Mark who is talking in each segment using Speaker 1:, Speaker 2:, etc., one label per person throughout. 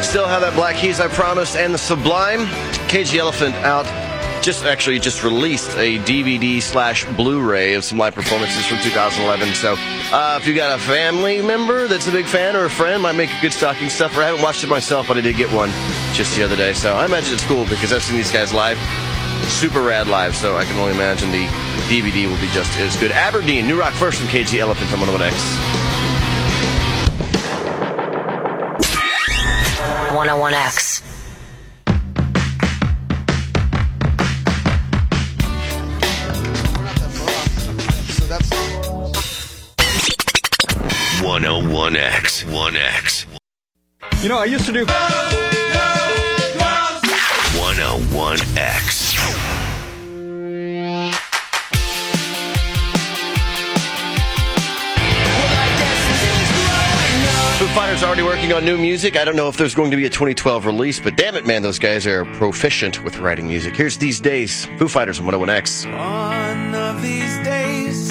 Speaker 1: Still have that Black Keys, I Promise, and the Sublime. Cage the Elephant out. Just released a DVD/Blu-ray of some live performances from 2011. So if you got a family member that's a big fan or a friend, might make a good stocking stuffer. I haven't watched it myself, but I did get one just the other day. So I imagine it's cool because I've seen these guys live. Super rad live, so I can only imagine the DVD will be just as good. Aberdeen, New Rock First from Cage the Elephant on 101X.
Speaker 2: 101X.
Speaker 3: That's
Speaker 4: 101X. 1X.
Speaker 5: You know, I used to do
Speaker 4: 101X.
Speaker 1: Foo Fighters already working on new music. I don't know if there's going to be a 2012 release, but damn it, man, those guys are proficient with writing music. Here's These Days. Foo Fighters on 101X.
Speaker 6: One of these days,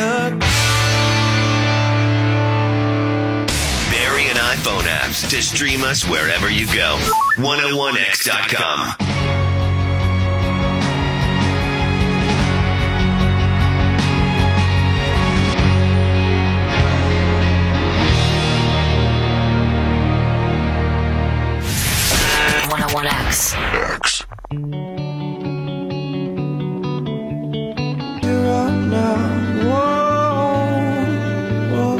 Speaker 4: Barry and iPhone apps to stream us wherever you go. 101X.com.
Speaker 2: X.
Speaker 4: X.
Speaker 6: you're up now. Whoa,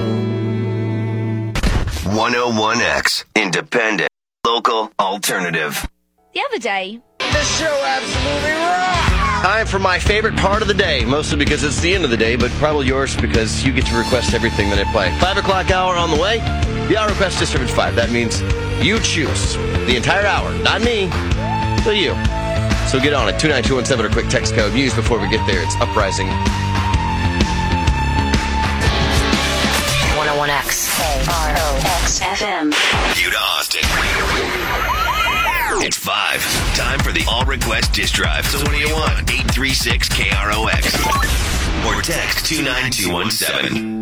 Speaker 6: whoa.
Speaker 4: 101X. Independent. Local. Alternative.
Speaker 7: The other day,
Speaker 1: This show absolutely rocks! Time for my favorite part of the day, mostly because it's the end of the day, but probably yours because you get to request everything that I play. 5 o'clock hour on the way. The hour request district at 5. That means you choose the entire hour. Not me, but you. So get on it. 29217 or quick text code. News before we get there. It's Uprising.
Speaker 2: 101X. KROX FM.
Speaker 4: You to Austin. It's 5. Time for the All Request Disk Drive. So what do you want? 836-KROX. Or text 29217.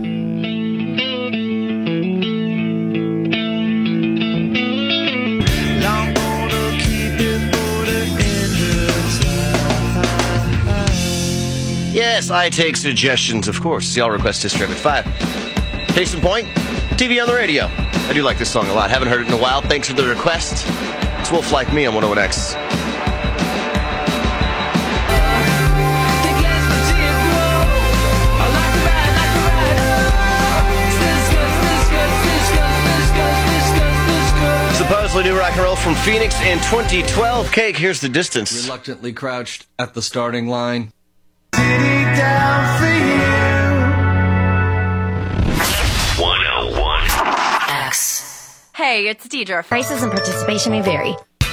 Speaker 1: Yes, I take suggestions, of course. The All Request Disk Drive at 5. Case in point, TV on the radio. I do like this song a lot. Haven't heard it in a while. Thanks for the request. It's Wolf Like Me on 101X. Supposedly new rock and roll from Phoenix in 2012. Cake, here's the distance.
Speaker 5: reluctly crouched at the starting line.
Speaker 6: Down for you.
Speaker 4: 101.
Speaker 2: X.
Speaker 7: hey, it's Deidre.
Speaker 8: Prices and participation may vary.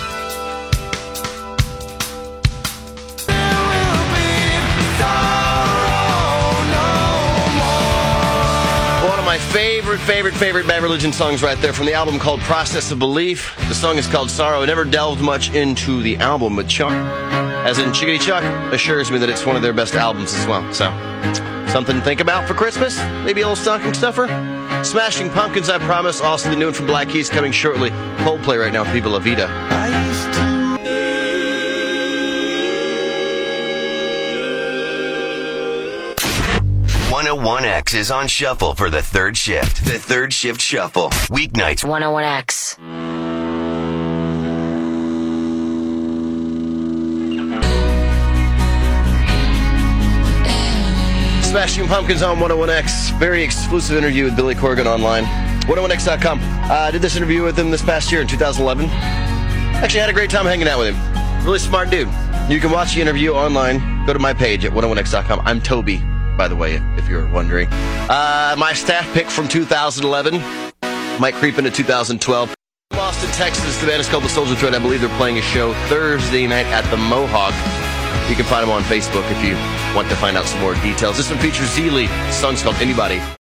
Speaker 1: One of my favorite Bad Religion songs right there from the album called Process of Belief. The song is called Sorrow. I never delved much into the album, but Chuck, as in Chickadee Chuck, assures me that it's one of their best albums as well. So, something to think about for Christmas? Maybe a little stocking stuffer? Smashing Pumpkins, I Promise. Also the new one from Black Keys coming shortly. Coldplay right now, Viva La Vida.
Speaker 6: I used to
Speaker 4: 101X is on shuffle for the third shift. The third shift shuffle. Weeknights.
Speaker 2: 101X.
Speaker 1: Smashing Pumpkins on 101X. Very exclusive interview with Billy Corgan online. 101X.com. Did this interview with him this past year in 2011. Actually had a great time hanging out with him. Really smart dude. You can watch the interview online. Go to my page at 101X.com. I'm Toby, by the way, if you're wondering. My staff pick from 2011 might creep into 2012. Austin, Texas. The band is called The Soldier Thread. I believe they're playing a show Thursday night at the Mohawk. You can find them on Facebook if you want to find out some more details. This one features Zeeley. The song's called Anybody.